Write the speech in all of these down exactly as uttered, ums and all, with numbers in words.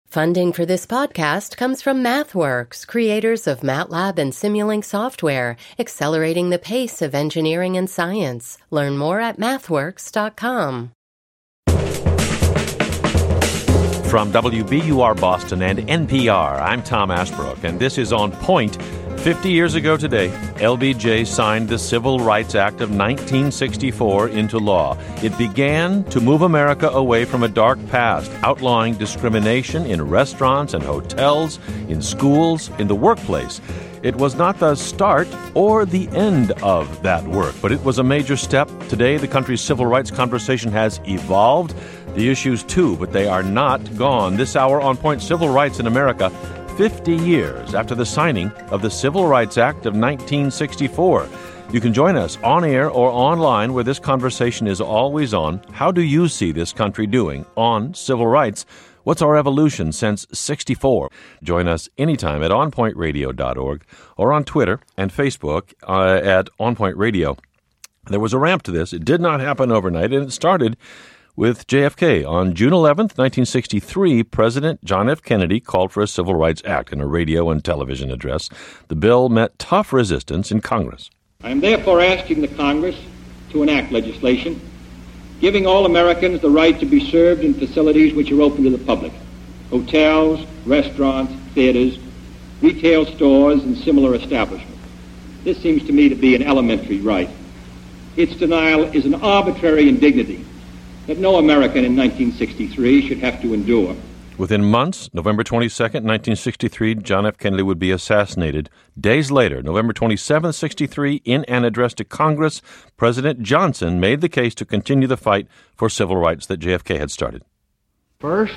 Funding for this podcast comes from MathWorks, creators of MATLAB and Simulink software, accelerating the pace of engineering and science. Learn more at mathworks dot com. From W B U R Boston and N P R, I'm Tom Ashbrook, and this is On Point. Fifty years ago today, L B J signed the Civil Rights Act of nineteen sixty-four into law. It began to move America away from a dark past, outlawing discrimination in restaurants and hotels, in schools, in the workplace. It was not the start or the end of that work, but it was a major step. Today, the country's civil rights conversation has evolved. The issues, too, but they are not gone. This hour, On Point, Civil Rights in America, fifty years after the signing of the Civil Rights Act of nineteen sixty-four. You can join us on air or online, where this conversation is always on. How do you see this country doing on civil rights? What's our evolution since sixty-four? Join us anytime at on point radio dot org or on Twitter and Facebook uh, at On Point Radio. There was a ramp to this. It did not happen overnight, and it started with J F K. On June eleventh, nineteen sixty-three, President John F. Kennedy called for a Civil Rights Act in a radio and television address. The bill met tough resistance in Congress. I am therefore asking the Congress to enact legislation giving all Americans the right to be served in facilities which are open to the public: hotels, restaurants, theaters, retail stores, and similar establishments. This seems to me to be an elementary right. Its denial is an arbitrary indignity that no American in nineteen sixty-three should have to endure. Within months, November twenty-second, nineteen sixty-three, John F. Kennedy would be assassinated. Days later, November twenty-seventh, sixty-three, in an address to Congress, President Johnson made the case to continue the fight for civil rights that J F K had started. First,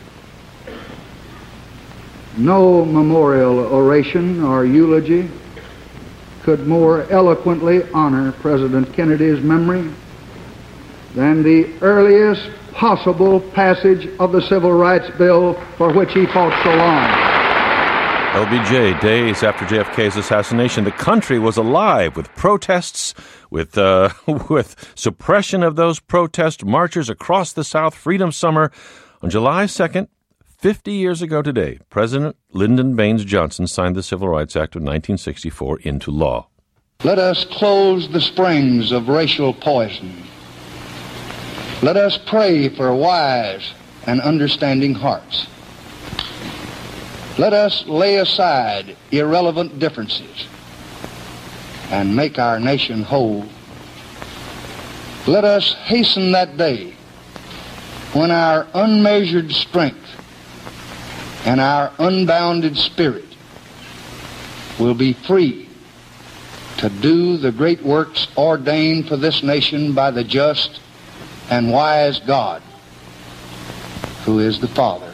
no memorial oration or eulogy could more eloquently honor President Kennedy's memory than the earliest possible passage of the Civil Rights Bill for which he fought so long. L B J, days after J F K's assassination, the country was alive with protests, with uh, with suppression of those protest marches across the South, Freedom Summer. On July second, fifty years ago today, President Lyndon Baines Johnson signed the Civil Rights Act of nineteen sixty-four into law. Let us close the springs of racial poison. Let us pray for wise and understanding hearts. Let us lay aside irrelevant differences and make our nation whole. Let us hasten that day when our unmeasured strength and our unbounded spirit will be free to do the great works ordained for this nation by the just and wise God, who is the Father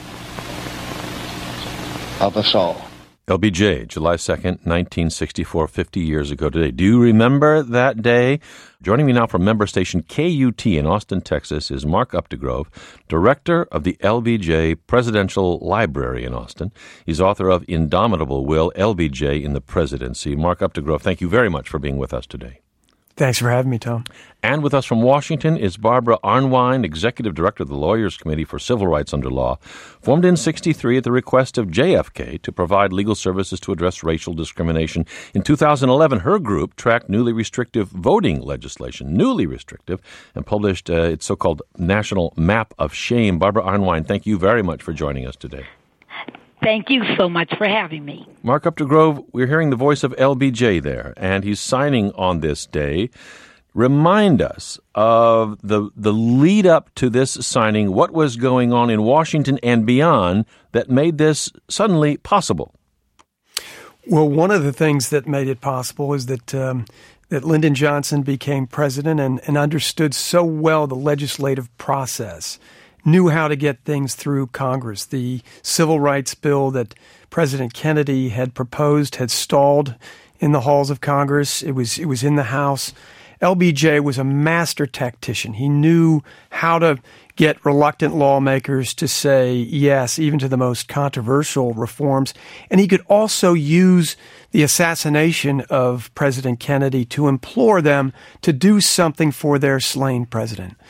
of us all. L B J, July second, nineteen sixty-four, fifty years ago today. Do you remember that day? Joining me now from member station K U T in Austin, Texas, is Mark Updegrove, director of the L B J Presidential Library in Austin. He's author of Indomitable Will, L B J in the Presidency. Mark Updegrove, thank you very much for being with us today. Thanks for having me, Tom. And with us from Washington is Barbara Arnwine, Executive Director of the Lawyers Committee for Civil Rights Under Law, formed in sixty-three at the request of J F K to provide legal services to address racial discrimination. In two thousand eleven, her group tracked newly restrictive voting legislation, newly restrictive, and published uh, its so-called National Map of Shame. Barbara Arnwine, thank you very much for joining us today. Thank you so much for having me. Mark Updegrove, we're hearing the voice of L B J there, and he's signing on this day. Remind us of the the lead up to this signing, what was going on in Washington and beyond that made this suddenly possible. Well, one of the things that made it possible is that um, that Lyndon Johnson became president and, and understood so well the legislative process, knew how to get things through Congress. The civil rights bill that President Kennedy had proposed had stalled in the halls of Congress. It was it was in the House. L B J was a master tactician. He knew how to get reluctant lawmakers to say yes, even to the most controversial reforms. And he could also use the assassination of President Kennedy to implore them to do something for their slain president.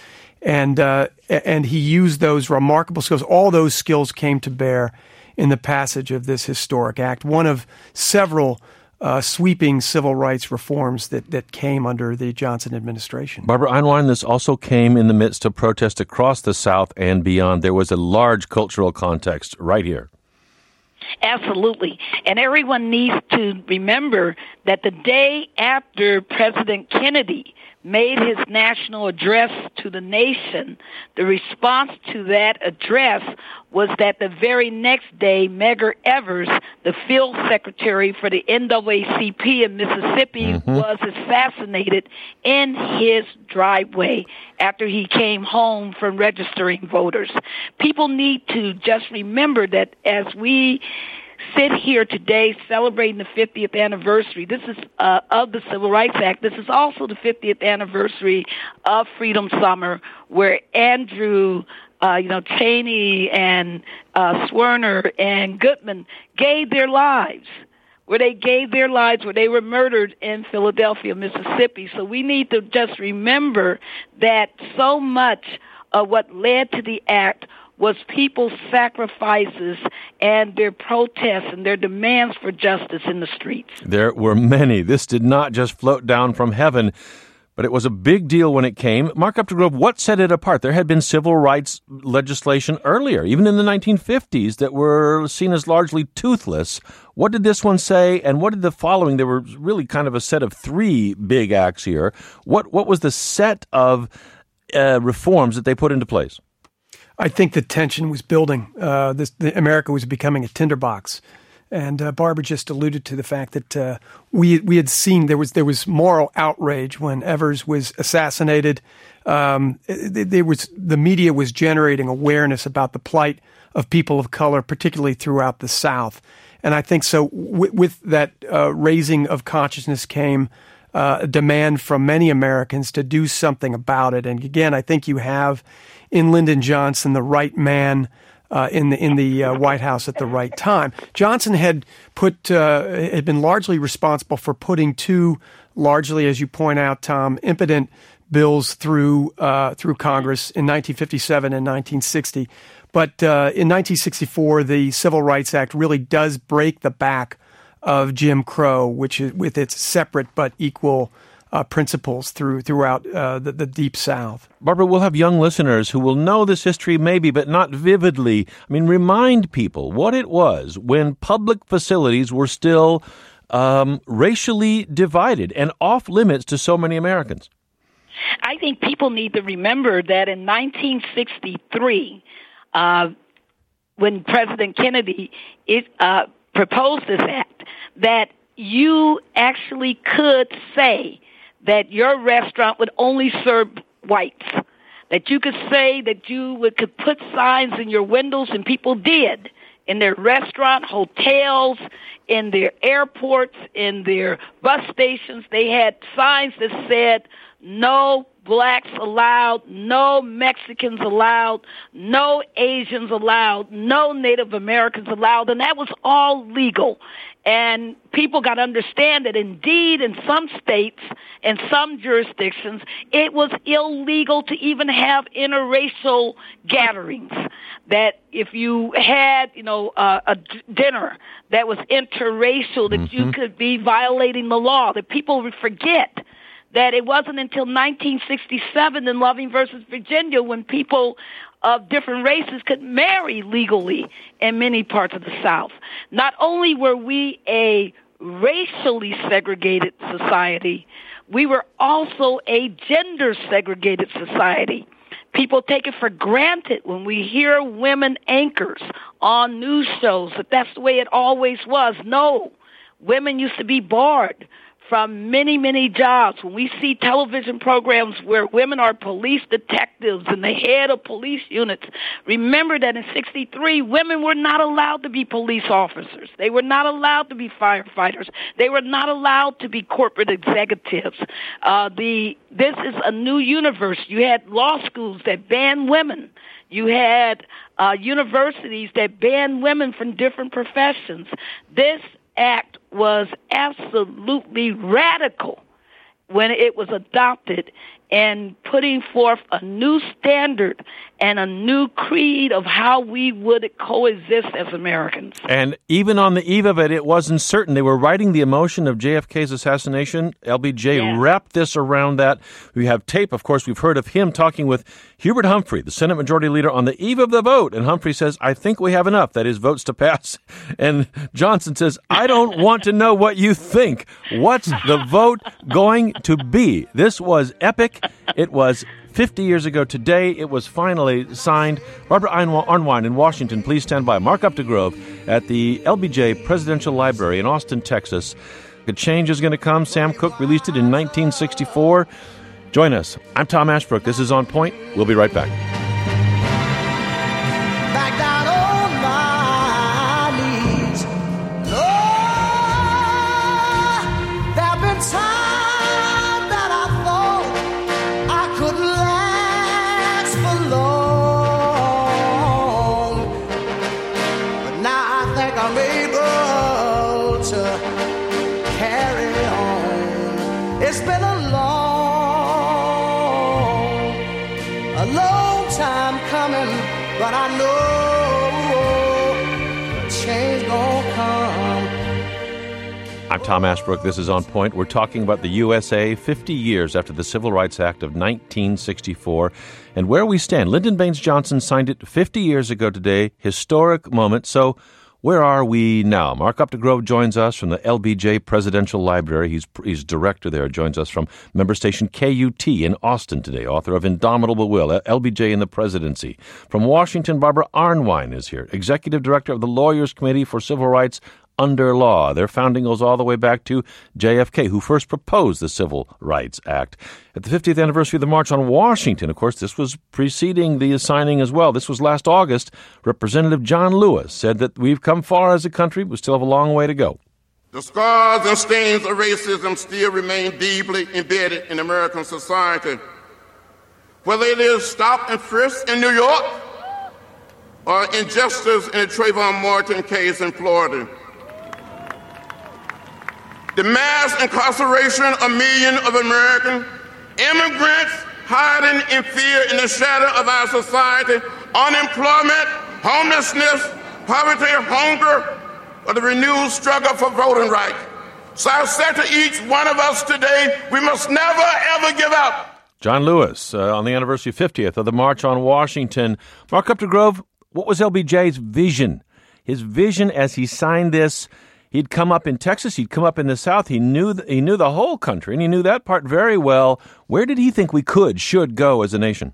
And uh, and he used those remarkable skills. All those skills came to bear in the passage of this historic act, one of several uh, sweeping civil rights reforms that, that came under the Johnson administration. Barbara Einwand, this also came in the midst of protests across the South and beyond. There was a large cultural context right here. Absolutely. And everyone needs to remember that the day after President Kennedy made his national address to the nation, the response to that address was that the very next day, Medgar Evers, the field secretary for the N double A C P in Mississippi, mm-hmm. was assassinated in his driveway after he came home from registering voters. People need to just remember that as we sit here today celebrating the fiftieth anniversary. This is uh, of the Civil Rights Act. This is also the fiftieth anniversary of Freedom Summer, where Andrew, uh, you know, Cheney and uh, Swerner and Goodman gave their lives, where they gave their lives, where they were murdered in Philadelphia, Mississippi. So we need to just remember that so much of what led to the act was people's sacrifices and their protests and their demands for justice in the streets. There were many. This did not just float down from heaven, but it was a big deal when it came. Mark Updegrove, what set it apart? There had been civil rights legislation earlier, even in the nineteen fifties, that were seen as largely toothless. What did this one say, and what did the following? There were really kind of a set of three big acts here. What, what was the set of uh, reforms that they put into place? I think the tension was building. Uh, this, the, America was becoming a tinderbox, and uh, Barbara just alluded to the fact that uh, we we had seen there was there was moral outrage when Evers was assassinated. Um, there was the media was generating awareness about the plight of people of color, particularly throughout the South, and I think so. W- with that uh, raising of consciousness came uh, a demand from many Americans to do something about it. And again, I think you have in Lyndon Johnson the right man uh, in the in the uh, White House at the right time. Johnson had put uh, had been largely responsible for putting two largely, as you point out, Tom, impotent bills through uh, through Congress in nineteen fifty-seven and nineteen sixty. But uh, in nineteen sixty-four, the Civil Rights Act really does break the back of Jim Crow, which is with its separate but equal Uh, principles through throughout uh, the, the Deep South. Barbara, we'll have young listeners who will know this history maybe, but not vividly. I mean, remind people what it was when public facilities were still um, racially divided and off limits to so many Americans. I think people need to remember that in nineteen sixty-three, uh, when President Kennedy it, uh, proposed this act, that you actually could say that your restaurant would only serve whites, that you could say that you would could put signs in your windows, and people did, in their restaurant, hotels, in their airports, in their bus stations. They had signs that said, no blacks allowed, no Mexicans allowed, no Asians allowed, no Native Americans allowed, and that was all legal. And people got to understand that indeed in some states and some jurisdictions, it was illegal to even have interracial gatherings. That if you had, you know, uh, a d- dinner that was interracial, that mm-hmm. you could be violating the law, that people would forget that it wasn't until nineteen sixty-seven in Loving versus Virginia when people of different races could marry legally in many parts of the South. Not only were we a racially segregated society, we were also a gender-segregated society. People take it for granted when we hear women anchors on news shows that that's the way it always was. No, women used to be barred from many, many jobs. When we see television programs where women are police detectives and the head of police units, remember that in sixty-three, women were not allowed to be police officers. They were not allowed to be firefighters. They were not allowed to be corporate executives. Uh, the this is a new universe. You had law schools that banned women. You had uh, universities that banned women from different professions. This act was absolutely radical when it was adopted, and putting forth a new standard and a new creed of how we would coexist as Americans. And even on the eve of it, it wasn't certain. They were writing the emotion of J F K's assassination. L B J yeah. wrapped this around that. We have tape, of course. We've heard of him talking with Hubert Humphrey, the Senate Majority Leader, on the eve of the vote. And Humphrey says, I think we have enough, that is, votes to pass. And Johnson says, I don't want to know what you think. What's the vote going to be? This was epic. It was fifty years ago today. It was finally signed. Barbara Arnwine in Washington, please stand by. Mark Updegrove at the L B J Presidential Library in Austin, Texas. A change is going to come. Sam Cooke released it in nineteen sixty-four. Join us. I'm Tom Ashbrook. This is On Point. We'll be right back. Back down on my knees. Lord, there have been times that I thought I could last for long, but now I think I'm able to carry on. It's been a long, a long time coming, but I know change gonna come. I'm Tom Ashbrook. This is On Point. We're talking about the U S A fifty years after the Civil Rights Act of nineteen sixty-four and where we stand. Lyndon Baines Johnson signed it fifty years ago today. Historic moment. So where are we now? Mark Updegrove joins us from the L B J Presidential Library. He's he's director there. Joins us from member station K U T in Austin today. Author of Indomitable Will, L B J in the Presidency. From Washington, Barbara Arnwine is here. Executive Director of the Lawyers Committee for Civil Rights under Law. Their founding goes all the way back to J F K, who first proposed the Civil Rights Act. At the fiftieth anniversary of the March on Washington, of course, this was preceding the signing as well. This was last August. Representative John Lewis said that we've come far as a country, but still have a long way to go. The scars and stains of racism still remain deeply embedded in American society. Whether it is stop and frisk in New York or injustice in the Trayvon Martin case in Florida. The mass incarceration of millions of American immigrants hiding in fear in the shadow of our society, unemployment, homelessness, poverty, hunger, or the renewed struggle for voting rights. So I said to each one of us today, we must never, ever give up. John Lewis, uh, on the anniversary fiftieth of the March on Washington. Mark Updegrove, what was L B J's vision? His vision as he signed this. He'd come up in Texas. He'd come up in the South. He knew the, he knew the whole country, and he knew that part very well. Where did he think we could, should go as a nation?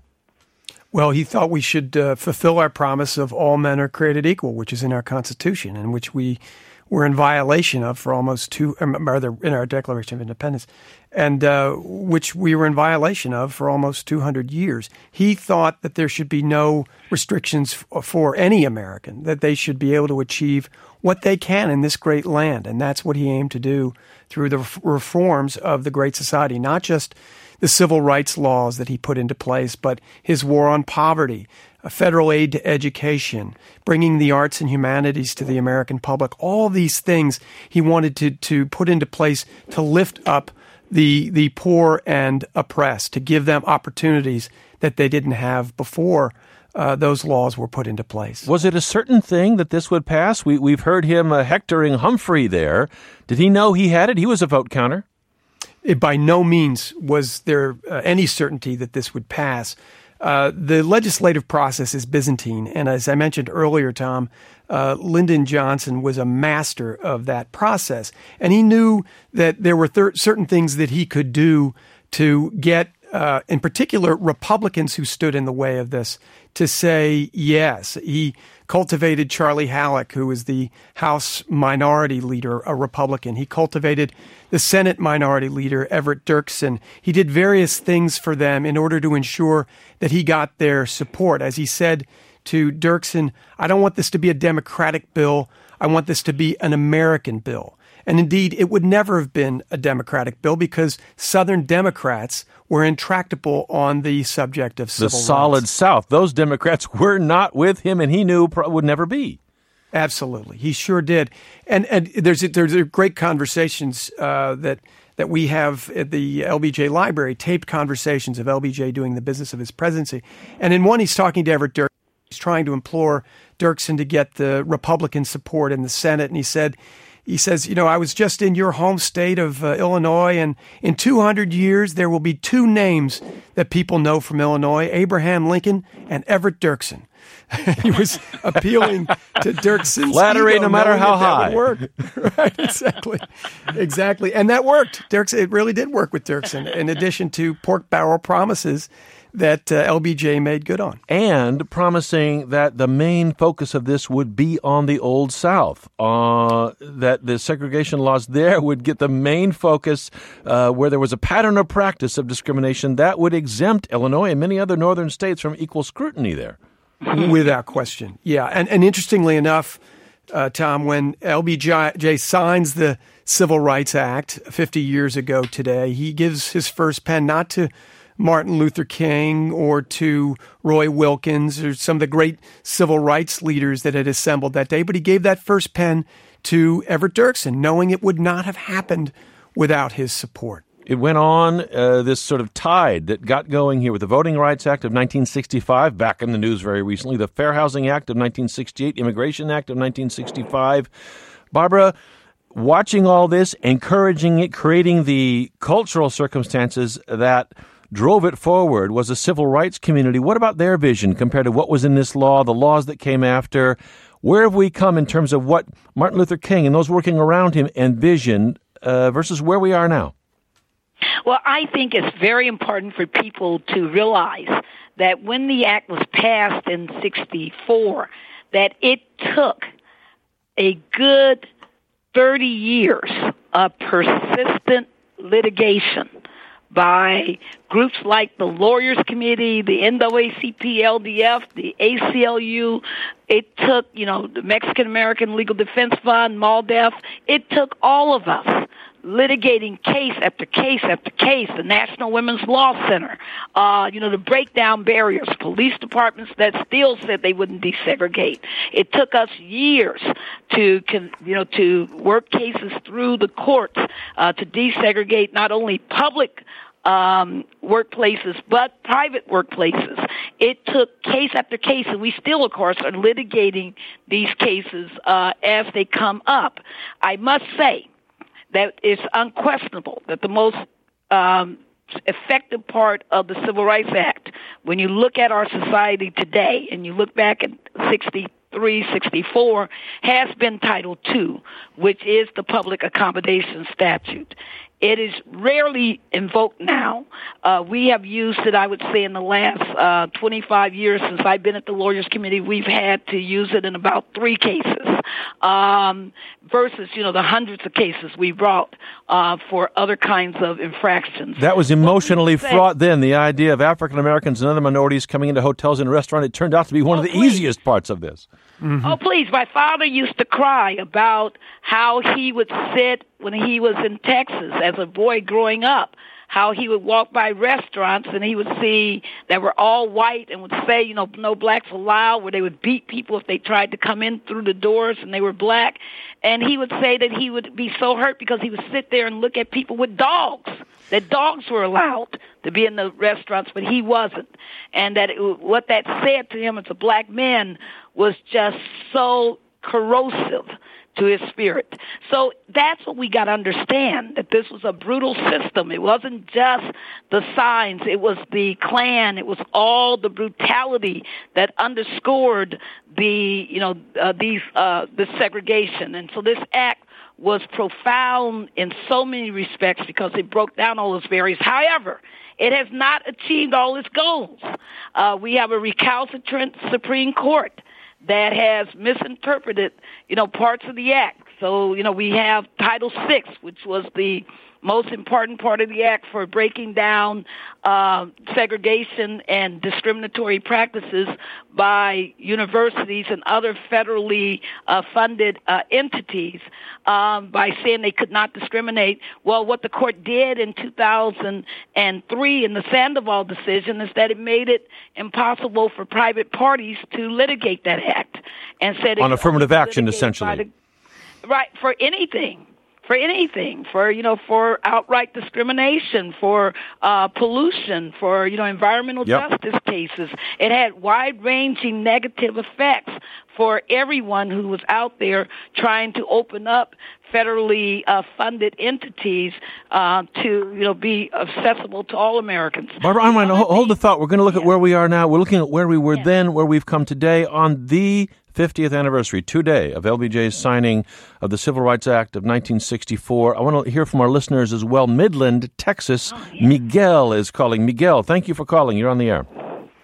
Well, he thought we should uh, fulfill our promise of all men are created equal, which is in our Constitution, and which we were in violation of for almost two, or rather, in our Declaration of Independence, and uh, which we were in violation of for almost two hundred years. He thought that there should be no restrictions f- for any American, that they should be able to achieve what they can in this great land, and that's what he aimed to do through the f- reforms of the Great Society, not just the civil rights laws that he put into place, but his war on poverty, a federal aid to education, bringing the arts and humanities to the American public. All these things he wanted to, to put into place to lift up the the poor and oppressed, to give them opportunities that they didn't have before uh, those laws were put into place. Was it a certain thing that this would pass? We, we've heard him uh, hectoring Humphrey there. Did he know he had it? He was a vote counter. It, by no means was there uh, any certainty that this would pass. Uh, the legislative process is Byzantine, and as I mentioned earlier, Tom, uh, Lyndon Johnson was a master of that process, and he knew that there were thir- certain things that he could do to get, uh, in particular, Republicans who stood in the way of this to say yes. He cultivated Charlie Halleck, who was the House Minority Leader, a Republican. He cultivated the Senate Minority Leader, Everett Dirksen. He did various things for them in order to ensure that he got their support. As he said to Dirksen, I don't want this to be a Democratic bill. I want this to be an American bill. And indeed, it would never have been a Democratic bill because Southern Democrats were intractable on the subject of civil rights. The solid South. Those Democrats were not with him, and he knew would never be. Absolutely. He sure did. And and there's there's great conversations uh, that that we have at the L B J library, taped conversations of L B J doing the business of his presidency. And in one, he's talking to Everett Dirksen. He's trying to implore Dirksen to get the Republican support in the Senate. And he said, he says, you know, I was just in your home state of uh, Illinois, and in two hundred years, there will be two names that people know from Illinois, Abraham Lincoln and Everett Dirksen. He was appealing to Dirksen's flattery, ego, no matter how that high. That would work. Right, exactly. Exactly. And that worked. Dirksen, it really did work with Dirksen, in addition to pork barrel promises that uh, L B J made good on. And promising that the main focus of this would be on the Old South, uh, that the segregation laws there would get the main focus uh, where there was a pattern or practice of discrimination that would exempt Illinois and many other northern states from equal scrutiny there. Without question. Yeah. And, and interestingly enough, uh, Tom, when L B J signs the Civil Rights Act fifty years ago today, he gives his first pen not to Martin Luther King or to Roy Wilkins or some of the great civil rights leaders that had assembled that day, but he gave that first pen to Everett Dirksen, knowing it would not have happened without his support. It went on, uh, this sort of tide that got going here with the Voting Rights Act of nineteen sixty-five, back in the news very recently, the Fair Housing Act of nineteen sixty-eight, Immigration Act of nineteen sixty-five. Barbara, watching all this, encouraging it, creating the cultural circumstances that drove it forward was a civil rights community. What about their vision compared to what was in this law, the laws that came after? Where have we come in terms of what Martin Luther King and those working around him envisioned uh, versus where we are now? Well, I think it's very important for people to realize that when the act was passed in sixty-four, that it took a good thirty years of persistent litigation by groups like the Lawyers Committee, the N double A C P, L D F, the A C L U. It took, you know, the Mexican American Legal Defense Fund, MALDEF. It took all of us litigating case after case after case, the National Women's Law Center, uh, you know, to break down barriers, police departments that still said they wouldn't desegregate. It took us years to, you know, to work cases through the courts uh, to desegregate not only public um, workplaces, but private workplaces. It took case after case, and we still, of course, are litigating these cases uh, as they come up. I must say that it's unquestionable that the most um, effective part of the Civil Rights Act, when you look at our society today and you look back at sixty-three, sixty-four, has been Title two, which is the Public Accommodation Statute. It is rarely invoked now. Uh, we have used it, I would say, in the last uh, twenty-five years since I've been at the Lawyers Committee. We've had to use it in about three cases um, versus, you know, the hundreds of cases we brought uh, for other kinds of infractions. That was emotionally say, fraught then, the idea of African Americans and other minorities coming into hotels and restaurants. It turned out to be one oh, of the please. easiest parts of this. Mm-hmm. Oh, please. My father used to cry about how he would sit when he was in Texas as a boy growing up, how he would walk by restaurants and he would see that were all white and would say, you know, no blacks allowed, where they would beat people if they tried to come in through the doors and they were black. And he would say that he would be so hurt because he would sit there and look at people with dogs, that dogs were allowed to be in the restaurants, but he wasn't. And that it, what that said to him as a black man was just so corrosive to his spirit. So that's what we got to understand, that this was a brutal system. It wasn't just the signs. It was the Klan. It was all the brutality that underscored the, you know, uh, these, uh, the segregation. And so this act was profound in so many respects because it broke down all those barriers. However, it has not achieved all its goals. Uh, we have a recalcitrant Supreme Court that has misinterpreted, you know, parts of the act. So, you know, we have Title six, which was the most important part of the act for breaking down uh, segregation and discriminatory practices by universities and other federally uh, funded uh, entities um, by saying they could not discriminate. Well, what the court did in two thousand three in the Sandoval decision is that it made it impossible for private parties to litigate that act and said on affirmative action, essentially. The, right, for anything. for anything, for, you know, for outright discrimination, for uh, pollution, for, you know, environmental yep. justice cases. It had wide-ranging negative effects for everyone who was out there trying to open up federally uh, funded entities uh, to, you know, be accessible to all Americans. Barbara Arnwine, hold, hold the thought. We're going to look yeah. at where we are now. We're looking at where we were yeah. then, where we've come today on the fiftieth anniversary today of L B J's signing of the Civil Rights Act of nineteen sixty-four. I want to hear from our listeners as well. Midland, Texas. Oh, yeah. Miguel is calling. Miguel, thank you for calling. You're on the air.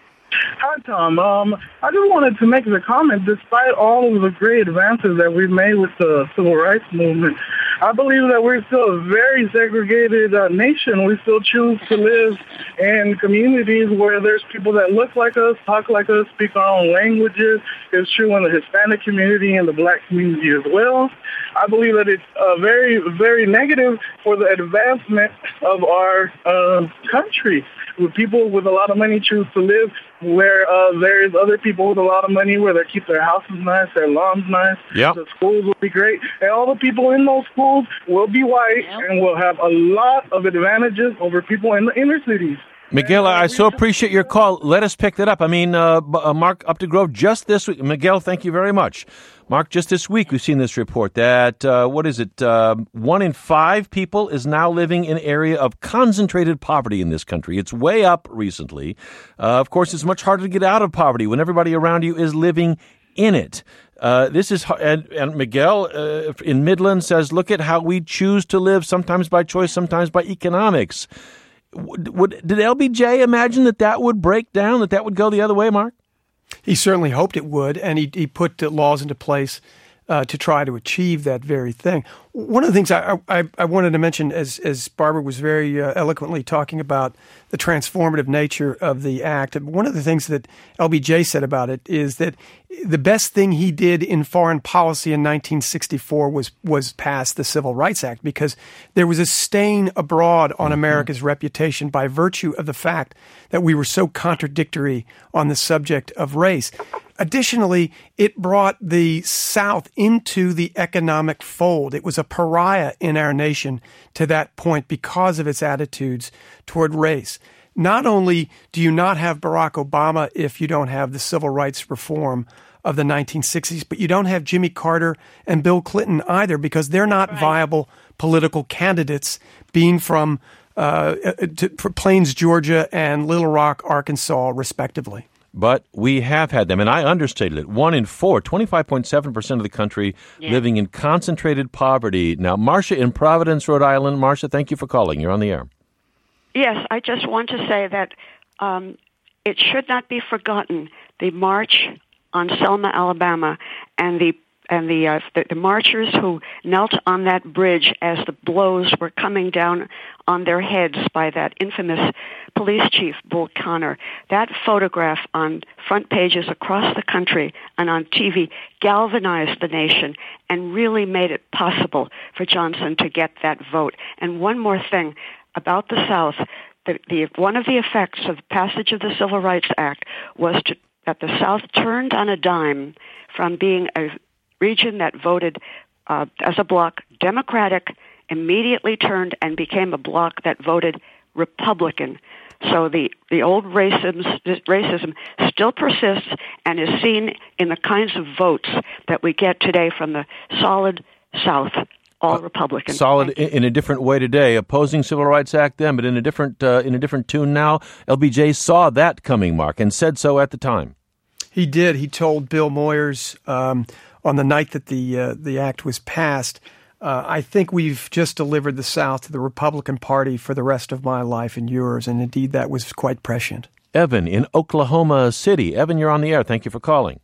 Hi, Tom. Um, I just wanted to make the comment, despite all of the great advances that we've made with the civil rights movement, I believe that we're still a very segregated uh, nation. We still choose to live in communities where there's people that look like us, talk like us, speak our own languages. It's true in the Hispanic community and the black community as well. I believe that it's uh, very, very negative for the advancement of our uh, country. With people with a lot of money choose to live where uh, there's other people with a lot of money where they keep their houses nice, their lawns nice, yep. the schools will be great, and all the people in those schools will be white yep. and will have a lot of advantages over people in the inner cities. Miguel, I so appreciate your call. Let us pick that up. I mean, uh, uh, Mark Updegrove, just this week. Miguel, thank you very much. Mark, just this week we've seen this report that, uh, what is it, uh, one in five people is now living in an area of concentrated poverty in this country. It's way up recently. Uh, of course, it's much harder to get out of poverty when everybody around you is living in it. Uh, this is, and, and Miguel uh, in Midland says, look at how we choose to live, sometimes by choice, sometimes by economics. Would, would, did L B J imagine that that would break down, that that would go the other way, Mark? He certainly hoped it would, and he, he put uh, laws into place uh, to try to achieve that very thing. One of the things I, I, I wanted to mention, as, as Barbara was very uh, eloquently talking about the transformative nature of the act, one of the things that L B J said about it is that the best thing he did in foreign policy in nineteen sixty-four was was pass the Civil Rights Act, because there was a stain abroad on mm-hmm. America's reputation by virtue of the fact that we were so contradictory on the subject of race. Additionally, it brought the South into the economic fold. It was a pariah in our nation to that point because of its attitudes toward race. Not only do you not have Barack Obama if you don't have the civil rights reform of the nineteen sixties, but you don't have Jimmy Carter and Bill Clinton either, because they're not right. viable political candidates, being from uh, to, for Plains, Georgia, and Little Rock, Arkansas, respectively. But we have had them, and I understated it. One in four, twenty-five point seven percent of the country yeah. living in concentrated poverty. Now, Marcia in Providence, Rhode Island. Marcia, thank you for calling. You're on the air. Yes, I just want to say that um, it should not be forgotten, the march on Selma, Alabama, and the and the, uh, the the marchers who knelt on that bridge as the blows were coming down on their heads by that infamous police chief, Bull Connor. That photograph on front pages across the country and on T V galvanized the nation and really made it possible for Johnson to get that vote. And one more thing about the South, the, the one of the effects of the passage of the Civil Rights Act was to, that the South turned on a dime from being a region that voted uh, as a bloc Democratic, immediately turned and became a bloc that voted Republican. So the, the old racism, racism still persists and is seen in the kinds of votes that we get today from the solid South, all uh, Republican. Solid in, in a different way today, opposing Civil Rights Act then, but in a different uh, in a different tune now. L B J saw that coming, Mark, and said so at the time. He did. He told Bill Moyers um, on the night that the uh, the act was passed, Uh, I think we've just delivered the South to the Republican Party for the rest of my life and yours, and indeed that was quite prescient. Evan in Oklahoma City. Evan, you're on the air. Thank you for calling.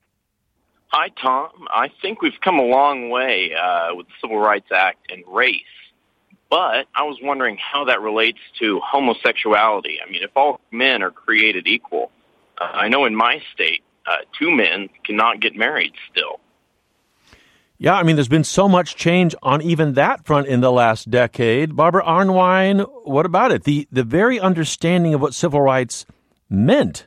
Hi, Tom. I think we've come a long way uh, with the Civil Rights Act and race, but I was wondering how that relates to homosexuality. I mean, if all men are created equal, uh, I know in my state, uh, two men cannot get married still. Yeah, I mean, there's been so much change on even that front in the last decade. Barbara Arnwine, what about it? The the very understanding of what civil rights meant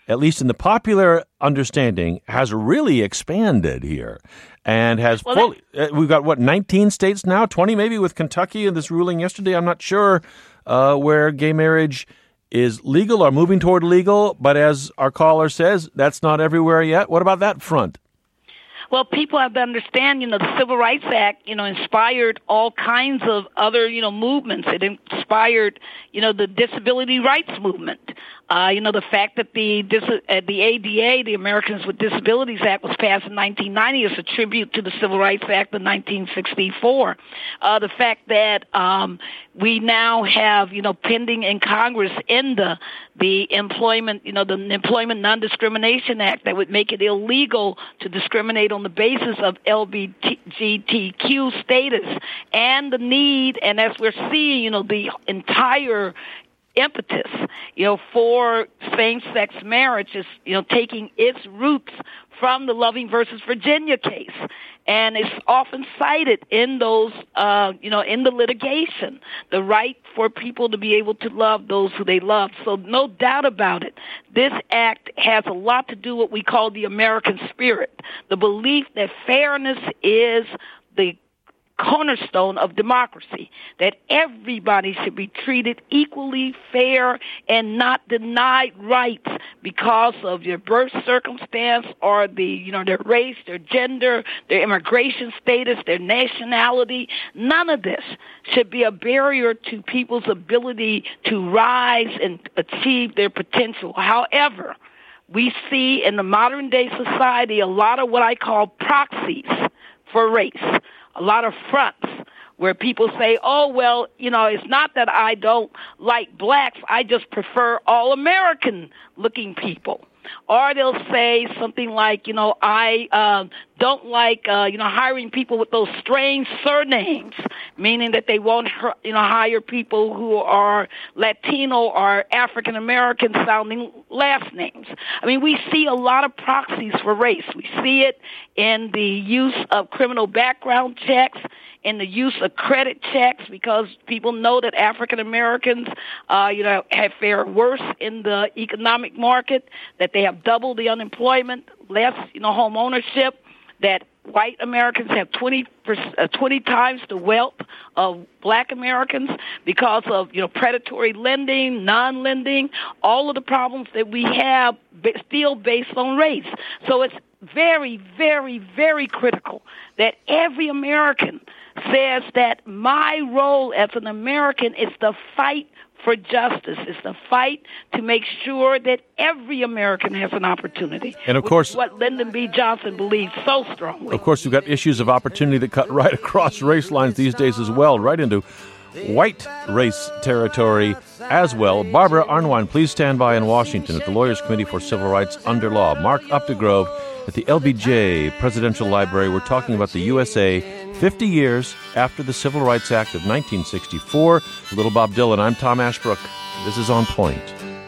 at least in the popular understanding, has really expanded here and has well, fully, uh, we've got, what, nineteen states now, twenty maybe with Kentucky in this ruling yesterday. I'm not sure uh, where gay marriage is legal or moving toward legal, but as our caller says, that's not everywhere yet. What about that front? Well, people have to understand, you know, the Civil Rights Act, you know, inspired all kinds of other, you know, movements. It inspired, you know, the disability rights movement. Uh, you know, the fact that the uh, the A D A, the Americans with Disabilities Act, was passed in nineteen ninety is a tribute to the Civil Rights Act of nineteen sixty-four. Uh, the fact that um, we now have, you know, pending in Congress in the the employment, you know, the Employment Non-Discrimination Act that would make it illegal to discriminate on the basis of L G B T Q status, and the need, and as we're seeing, you know, the entire impetus, you know, for same-sex marriage is, you know, taking its roots from the Loving versus Virginia case. And it's often cited in those, uh, you know, in the litigation, the right for people to be able to love those who they love. So no doubt about it, this act has a lot to do with what we call the American spirit, the belief that fairness is the cornerstone of democracy, that everybody should be treated equally fair and not denied rights because of their birth circumstance or the, you know, their race, their gender, their immigration status, their nationality. None of this should be a barrier to people's ability to rise and achieve their potential. However, we see in the modern day society a lot of what I call proxies for race. A lot of fronts where people say, oh, well, you know, it's not that I don't like blacks, I just prefer all-American-looking people. Or they'll say something like, you know, I uh, don't like, uh, you know, hiring people with those strange surnames, meaning that they won't, you know, hire people who are Latino or African-American sounding last names. I mean, we see a lot of proxies for race. We see it in the use of criminal background checks, in the use of credit checks, because people know that African Americans, uh, you know, have fared worse in the economic market, that they have doubled the unemployment, less, you know, home ownership, that white Americans have twenty, uh, twenty times the wealth of black Americans because of, you know, predatory lending, non-lending, all of the problems that we have still based on race. So it's very, very, very critical that every American says that my role as an American is to fight for justice, is to fight to make sure that every American has an opportunity. And of course, what Lyndon B. Johnson believes so strongly. Of course, you've got issues of opportunity that cut right across race lines these days as well, right into white race territory as well. Barbara Arnwine, please stand by in Washington at the Lawyers Committee for Civil Rights Under Law. Mark Updegrove at the L B J Presidential Library. We're talking about the U S A fifty years after the Civil Rights Act of nineteen sixty-four. Little Bob Dylan. I'm Tom Ashbrook. This is On Point.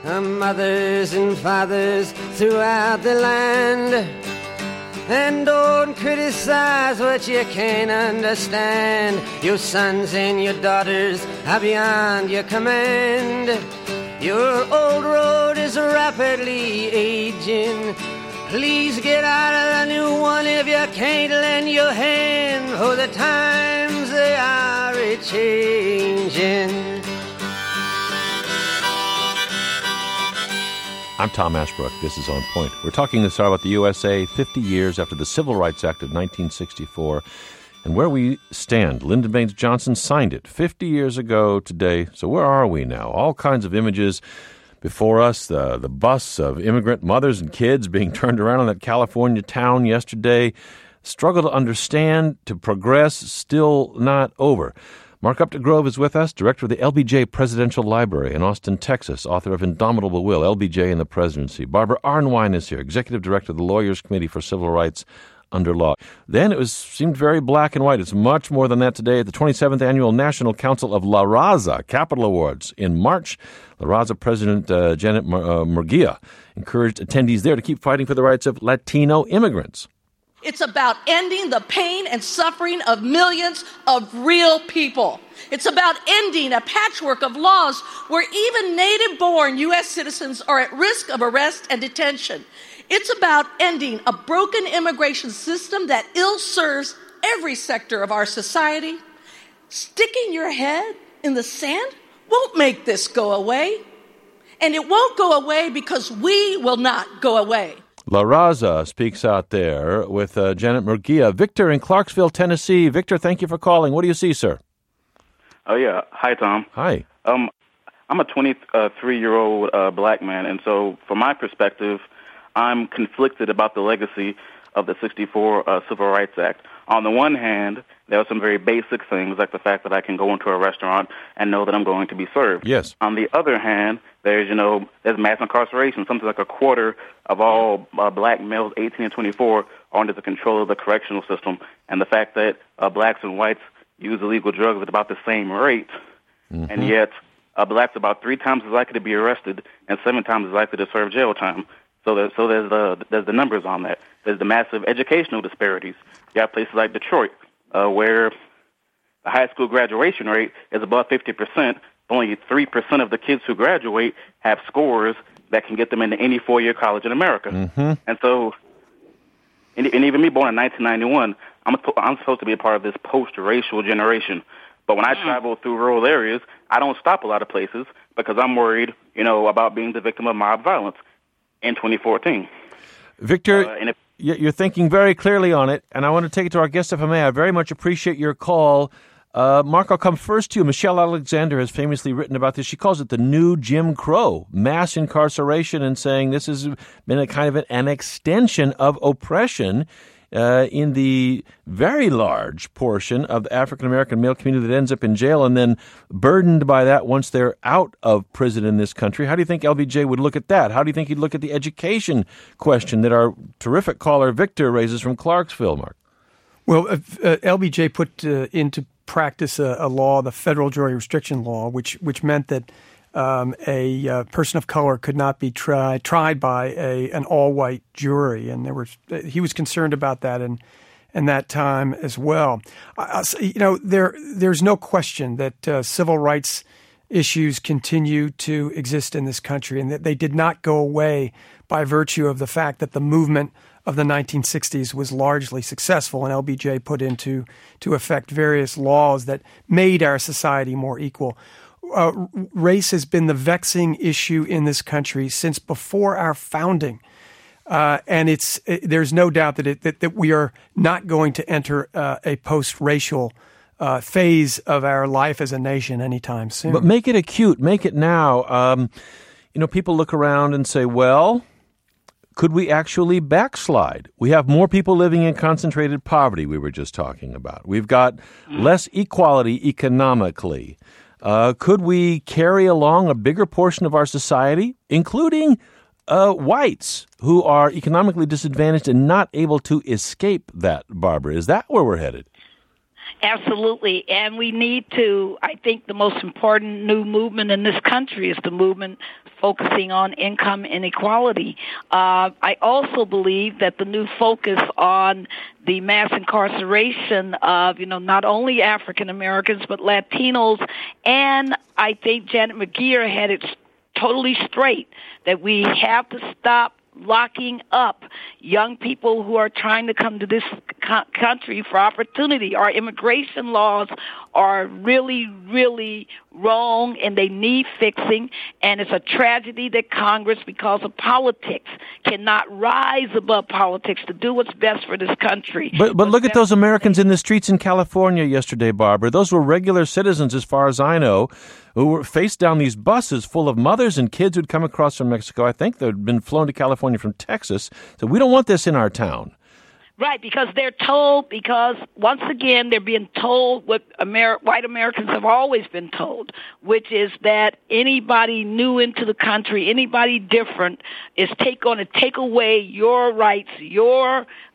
Mothers and fathers throughout the land, and don't criticize what you can't understand. Your sons and your daughters are beyond your command. Your old road is rapidly aging. Please get out of the new one if you can't lend your hand, for the times they are a-changing. I'm Tom Ashbrook. This is On Point. We're talking this hour about the U S A fifty years after the Civil Rights Act of nineteen sixty-four and where we stand. Lyndon Baines Johnson signed it fifty years ago today. So where are we now? All kinds of images before us, the, the bus of immigrant mothers and kids being turned around in that California town yesterday. Struggle to understand, to progress, still not over. Mark Updegrove is with us, director of the L B J Presidential Library in Austin, Texas, author of Indomitable Will, L B J and the Presidency. Barbara Arnwine is here, executive director of the Lawyers Committee for Civil Rights Under Law. Then it was seemed very black and white. It's much more than that today at the twenty-seventh Annual National Council of La Raza Capital Awards in March. La Raza President uh, Janet Mur- uh, Murguia encouraged attendees there to keep fighting for the rights of Latino immigrants. It's about ending the pain and suffering of millions of real people. It's about ending a patchwork of laws where even native-born U S citizens are at risk of arrest and detention. It's about ending a broken immigration system that ill-serves every sector of our society. Sticking your head in the sand won't make this go away. And it won't go away because we will not go away. La Raza speaks out there with uh, Janet Murguia. Victor in Clarksville, Tennessee. Victor, thank you for calling. What do you see, sir? Oh, yeah. Hi, Tom. Hi. Um, I'm a twenty-three-year-old uh, black man, and so from my perspective, I'm conflicted about the legacy of the sixty-four uh, Civil Rights Act. On the one hand, there are some very basic things, like the fact that I can go into a restaurant and know that I'm going to be served. Yes. On the other hand, there's, you know, there's mass incarceration. Something like a quarter of all uh, black males eighteen and twenty-four are under the control of the correctional system. And the fact that uh, blacks and whites use illegal drugs at about the same rate, mm-hmm. and yet uh, blacks are about three times as likely to be arrested and seven times as likely to serve jail time. So there's, so there's the there's the numbers on that. There's the massive educational disparities. You have places like Detroit, uh, where the high school graduation rate is above fifty percent. Only three percent of the kids who graduate have scores that can get them into any four-year college in America. Mm-hmm. And so, and, and even me, born in nineteen ninety-one, I'm, I'm supposed to be a part of this post-racial generation. But when I travel through rural areas, I don't stop a lot of places because I'm worried, you know, about being the victim of mob violence in twenty fourteen. Victor, uh, and if, you're thinking very clearly on it, and I want to take it to our guest, if I may. I very much appreciate your call. Uh, Mark, I'll come first to you. Michelle Alexander has famously written about this. She calls it the new Jim Crow, mass incarceration, and saying this has been a kind of an, an extension of oppression uh, in the very large portion of the African-American male community that ends up in jail and then burdened by that once they're out of prison in this country. How do you think L B J would look at that? How do you think he'd look at the education question that our terrific caller Victor raises from Clarksville, Mark? Well, uh, uh, L B J put uh, into practice a, a law, the federal jury restriction law, which which meant that um, a uh, person of color could not be tried tried by a an all white jury, and there was he was concerned about that in in that time as well. I, you know, there there's no question that uh, civil rights issues continue to exist in this country, and that they did not go away by virtue of the fact that the movement of the nineteen sixties was largely successful, and L B J put into to effect various laws that made our society more equal. Uh, race has been the vexing issue in this country since before our founding, uh, and it's it, there's no doubt that, it, that that we are not going to enter uh, a post-racial uh, phase of our life as a nation anytime soon. But make it acute, make it now. Um, you know, people look around and say, well, could we actually backslide? We have more people living in concentrated poverty, we were just talking about. We've got less equality economically. Uh, could we carry along a bigger portion of our society, including uh, whites who are economically disadvantaged and not able to escape that, Barbara? Is that where we're headed? Absolutely. And we need to, I think the most important new movement in this country is the movement focusing on income inequality. Uh, I also believe that the new focus on the mass incarceration of, you know, not only African Americans, but Latinos, and I think Janet Murguia had it totally straight that we have to stop locking up young people who are trying to come to this co- country for opportunity. Our immigration laws are really, really wrong, and they need fixing. And it's a tragedy that Congress, because of politics, cannot rise above politics to do what's best for this country. But but look at those Americans in the streets in California yesterday, Barbara. Those were regular citizens, as far as I know, who were faced down these buses full of mothers and kids who'd come across from Mexico. I think they'd been flown to California from Texas. So we don't want this in our town. Right, because they're told, because once again, they're being told what Amer- white Americans have always been told, which is that anybody new into the country, anybody different, is take, going to take away your rights, your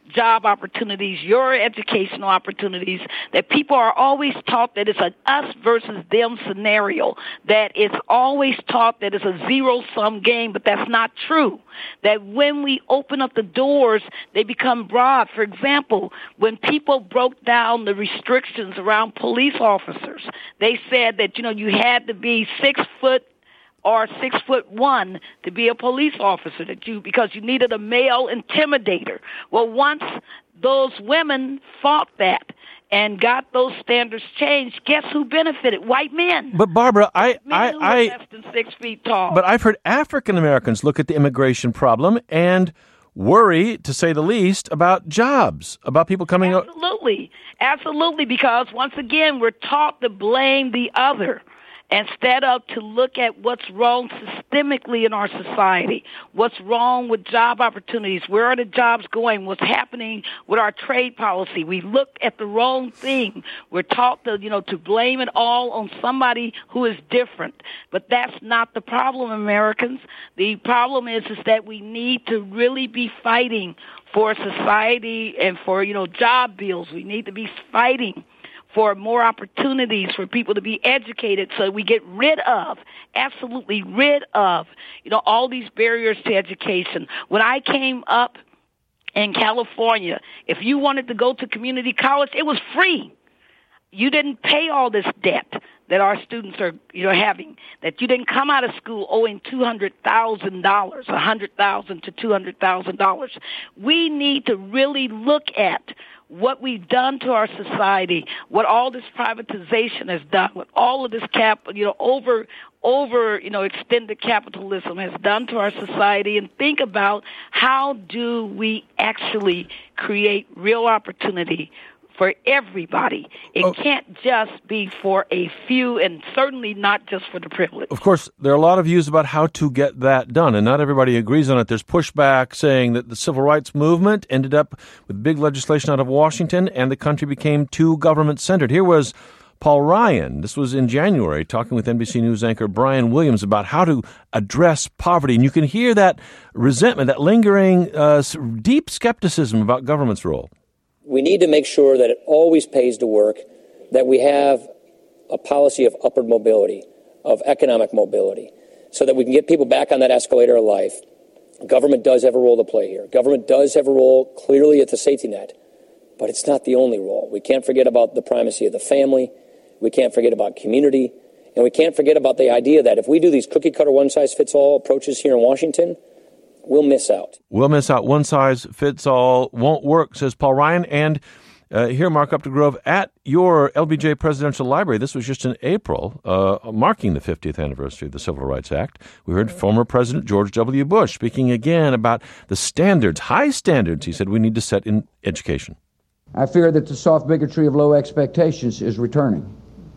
job opportunities, your educational opportunities, that people are always taught that it's an us versus them scenario, that it's always taught that it's a zero-sum game, but that's not true. That when we open up the doors, they become broad. For example, when people broke down the restrictions around police officers, they said that, you know, you had to be six foot or six foot one to be a police officer, that you because you needed a male intimidator. Well, once those women fought that and got those standards changed, guess who benefited? White men. But Barbara, I, men I, who I, were less than six feet tall. But I've heard African Americans look at the immigration problem and worry, to say the least, about jobs, about people coming out. Absolutely, absolutely, because once again, we're taught to blame the other, instead of to look at what's wrong systemically in our society, what's wrong with job opportunities, where are the jobs going, what's happening with our trade policy. We look at the wrong thing. We're taught to, you know, to blame it all on somebody who is different. But that's not the problem, Americans. The problem is, is that we need to really be fighting for society and for, you know, job bills. We need to be fighting for more opportunities for people to be educated so we get rid of, absolutely rid of, you know, all these barriers to education. When I came up in California, if you wanted to go to community college, it was free. You didn't pay all this debt that our students are, you know, having, that you didn't come out of school owing two hundred thousand dollars, one hundred thousand dollars to two hundred thousand dollars. We need to really look at what we've done to our society, what all this privatization has done, what all of this cap, you know, over, over, you know, extended capitalism has done to our society, and think about how do we actually create real opportunity for everybody. It oh. can't just be for a few, and certainly not just for the privileged. Of course, there are a lot of views about how to get that done, and not everybody agrees on it. There's pushback saying that the civil rights movement ended up with big legislation out of Washington, and the country became too government-centered. Here was Paul Ryan, this was in January, talking with N B C News anchor Brian Williams about how to address poverty. And you can hear that resentment, that lingering, uh, deep skepticism about government's role. We need to make sure that it always pays to work, that we have a policy of upward mobility, of economic mobility, so that we can get people back on that escalator of life. Government does have a role to play here. Government does have a role clearly at the safety net, but it's not the only role. We can't forget about the primacy of the family. We can't forget about community. And we can't forget about the idea that if we do these cookie-cutter one-size-fits-all approaches here in Washington, we'll miss out. We'll miss out. One size fits all won't work, says Paul Ryan. And uh, here, Mark Updegrove, at your L B J Presidential Library, this was just in April, uh, marking the fiftieth anniversary of the Civil Rights Act. We heard former President George W. Bush speaking again about the standards, high standards, he said, we need to set in education. I fear that the soft bigotry of low expectations is returning.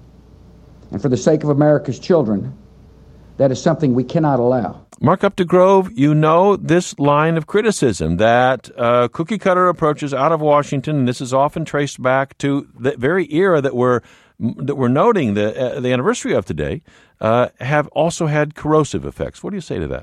And for the sake of America's children, that is something we cannot allow. Mark Updegrove, you know this line of criticism that uh, cookie-cutter approaches out of Washington, and this is often traced back to the very era that we're that we're noting the uh, the anniversary of today, uh, have also had corrosive effects. What do you say to that?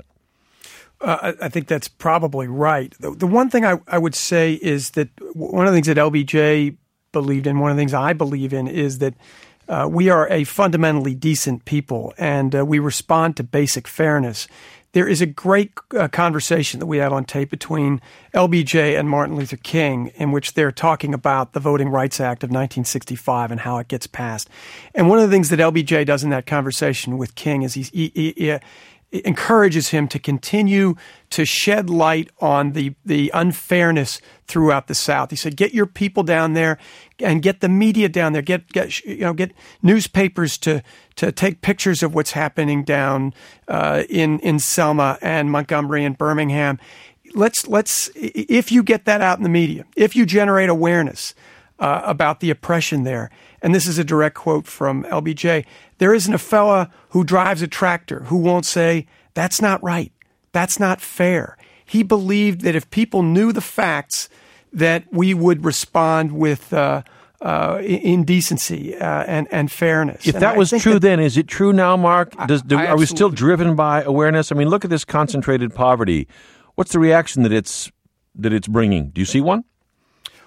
Uh, I think that's probably right. The, the one thing I, I would say is that one of the things that L B J believed in, one of the things I believe in, is that Uh, we are a fundamentally decent people, and uh, we respond to basic fairness. There is a great uh, conversation that we have on tape between L B J and Martin Luther King, in which they're talking about the Voting Rights Act of nineteen sixty-five and how it gets passed. And one of the things that L B J does in that conversation with King is he's, he, he, he encourages him to continue to shed light on the, the unfairness throughout the South. He said, get your people down there and get the media down there. Get, get you know, get newspapers to, to take pictures of what's happening down uh, in, in Selma and Montgomery and Birmingham. Let's, let's, if you get that out in the media, if you generate awareness uh, about the oppression there, and this is a direct quote from L B J, there isn't a fella who drives a tractor who won't say, that's not right. That's not fair. He believed that if people knew the facts, that we would respond with uh, uh, indecency uh, and, and fairness. If and that I was think true that, then, is it true now, Mark? Does, do, I, I are we still driven by awareness? I mean, look at this concentrated poverty. What's the reaction that it's that it's bringing? Do you see one?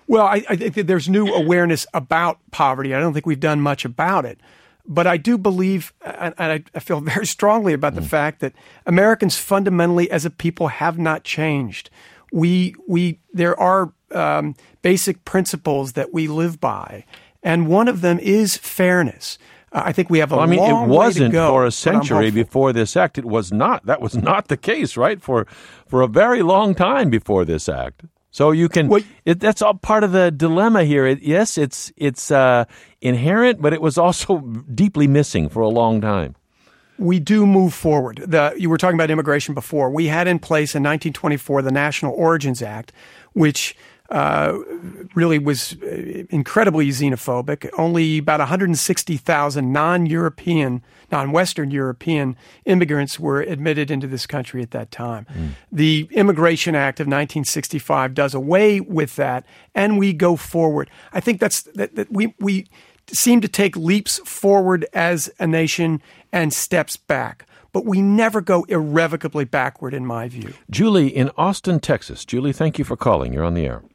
Well, I, I think that there's new awareness about poverty. I don't think we've done much about it. But I do believe, and I, I feel very strongly about the mm. fact that Americans fundamentally as a people have not changed. We, we, there are um, basic principles that we live by, and one of them is fairness. Uh, I think we have a well, I mean, long it wasn't way to go, for a century before this act. It was not. That was not the case, right? For for a very long time before this act. So you can. Well, it, that's all part of the dilemma here. It, yes, it's it's uh, inherent, but it was also deeply missing for a long time. We do move forward. The, you were talking about immigration before. We had in place in nineteen twenty-four the National Origins Act, which uh, really was incredibly xenophobic. Only about one hundred sixty thousand non-European, non-Western European immigrants were admitted into this country at that time. Mm. The Immigration Act of nineteen sixty-five does away with that, and we go forward. I think that's that, that we we seem to take leaps forward as a nation and steps back. But we never go irrevocably backward, in my view. Julie in Austin, Texas. Julie, thank you for calling. You're on the air.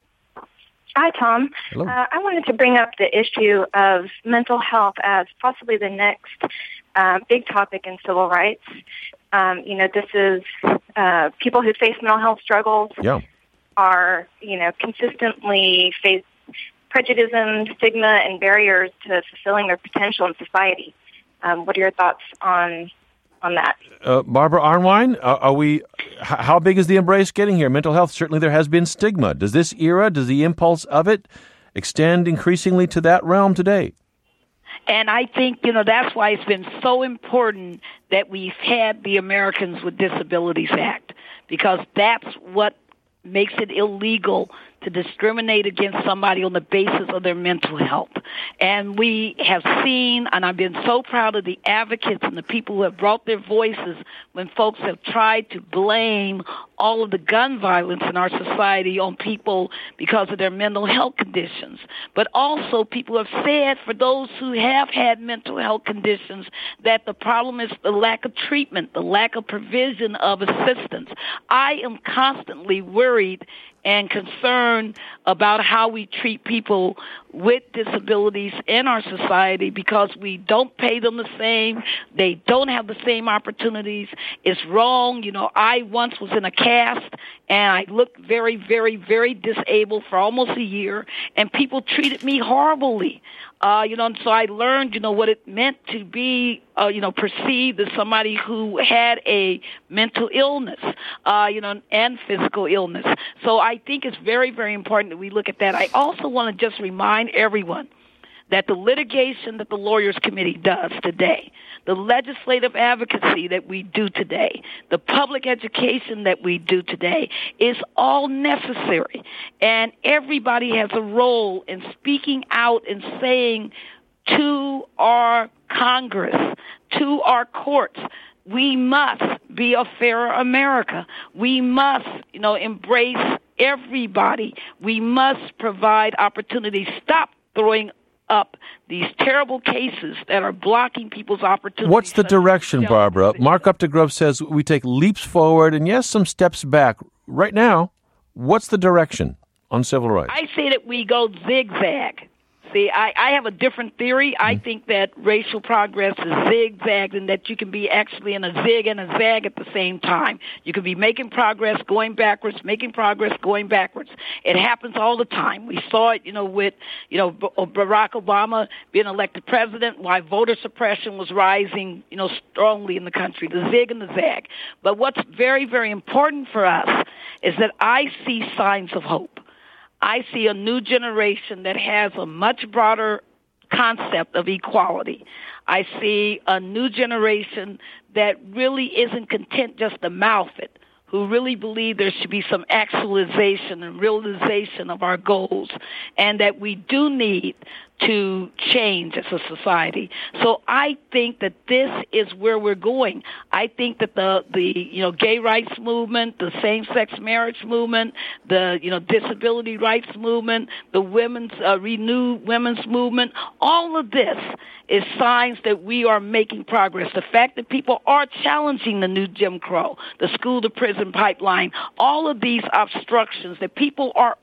Hi, Tom. Hello. Uh, I wanted to bring up the issue of mental health as possibly the next uh, big topic in civil rights. Um, you know, this is uh, people who face mental health struggles yeah. are, you know, consistently face prejudice and stigma and barriers to fulfilling their potential in society. Um, what are your thoughts on on that? Uh, Barbara Arnwine, uh, are we? How big is the embrace getting here? Mental health, certainly there has been stigma. Does this era, does the impulse of it extend increasingly to that realm today? And I think, you know, that's why it's been so important that we've had the Americans with Disabilities Act, because that's what makes it illegal to discriminate against somebody on the basis of their mental health. And we have seen, and I've been so proud of the advocates and the people who have brought their voices when folks have tried to blame all of the gun violence in our society on people because of their mental health conditions. But also people have said, for those who have had mental health conditions, that the problem is the lack of treatment, the lack of provision of assistance. I am constantly worried and concerned about how we treat people with disabilities in our society because we don't pay them the same. They don't have the same opportunities. It's wrong. You know, I once was in a cast and I looked very, very, very disabled for almost a year, and people treated me horribly. Uh, you know, and so I learned, you know, what it meant to be, uh, you know, perceived as somebody who had a mental illness, uh, you know, and physical illness. So I think it's very, very important that we look at that. I also want to just remind everyone that the litigation that the Lawyers Committee does today, the legislative advocacy that we do today, the public education that we do today is all necessary. And everybody has a role in speaking out and saying to our Congress, to our courts, we must be a fairer America. We must, you know, embrace everybody. We must provide opportunities. Stop throwing up these terrible cases that are blocking people's opportunities. What's the direction, Barbara? Mark Updegrove says we take leaps forward and, yes, some steps back. Right now, what's the direction on civil rights? I say that we go zigzag. See, I, I have a different theory. I mm. think that racial progress is zigzagged and that you can be actually in a zig and a zag at the same time. You can be making progress, going backwards, making progress, going backwards. It happens all the time. We saw it, you know, with, you know, Barack Obama being elected president, why voter suppression was rising, you know, strongly in the country, the zig and the zag. But what's very, very important for us is that I see signs of hope. I see a new generation that has a much broader concept of equality. I see a new generation that really isn't content just to mouth it, who really believe there should be some actualization and realization of our goals, and that we do need to change as a society. So I think that this is where we're going. I think that the, the you know, gay rights movement, the same-sex marriage movement, the, you know, disability rights movement, the women's, uh, renewed women's movement, all of this is signs that we are making progress. The fact that people are challenging the new Jim Crow, the school-to-prison pipeline, all of these obstructions, that people are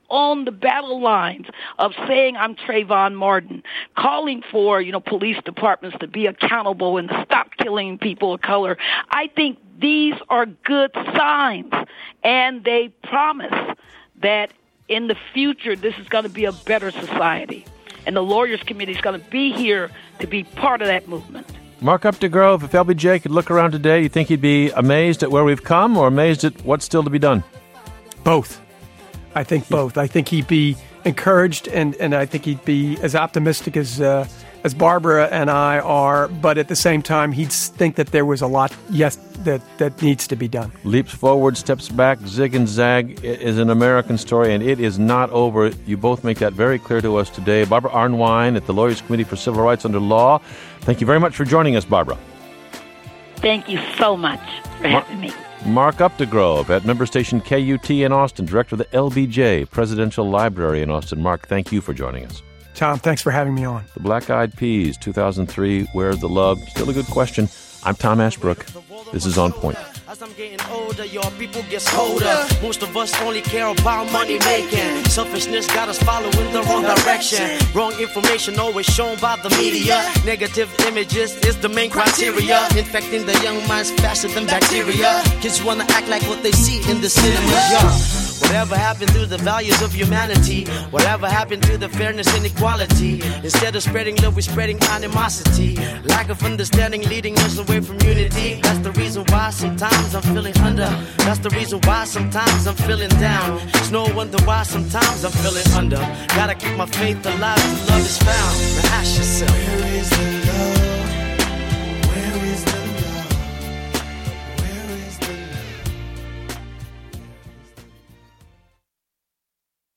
on the battle lines of saying I'm Trayvon Martin, calling for, you know, police departments to be accountable and to stop killing people of color. I think these are good signs, and they promise that in the future this is going to be a better society. And the Lawyers Committee is going to be here to be part of that movement. Mark Updegrove, if L B J could look around today, you think he'd be amazed at where we've come or amazed at what's still to be done? Both. I think both. I think he'd be encouraged, and, and I think he'd be as optimistic as uh, as Barbara and I are, but at the same time, he'd think that there was a lot, yes, that, that needs to be done. Leaps forward, steps back, zig and zag is an American story, and it is not over. You both make that very clear to us today. Barbara Arnwine at the Lawyers Committee for Civil Rights Under Law. Thank you very much for joining us, Barbara. Thank you so much for Mar- having me. Mark Updegrove at member station K U T in Austin, director of the L B J Presidential Library in Austin. Mark, thank you for joining us. Tom, thanks for having me on. The Black Eyed Peas, two thousand three, Where's the Love? Still a good question. I'm Tom Ashbrook. This is On Point. As I'm getting older, your people get colder. Most of us only care about money making. Selfishness got us following the wrong direction. Wrong information always shown by the media. Negative images is the main criteria. Infecting the young minds faster than bacteria. Kids wanna act like what they see in the cinema. Yeah. Whatever happened to the values of humanity? Whatever happened to the fairness and equality? Instead of spreading love, we're spreading animosity. Lack of understanding leading us away from unity. That's the reason why sometimes I'm feeling under. That's the reason why sometimes I'm feeling down. It's no wonder why sometimes I'm feeling under. Gotta keep my faith alive till love is found. Now ask yourself, where is the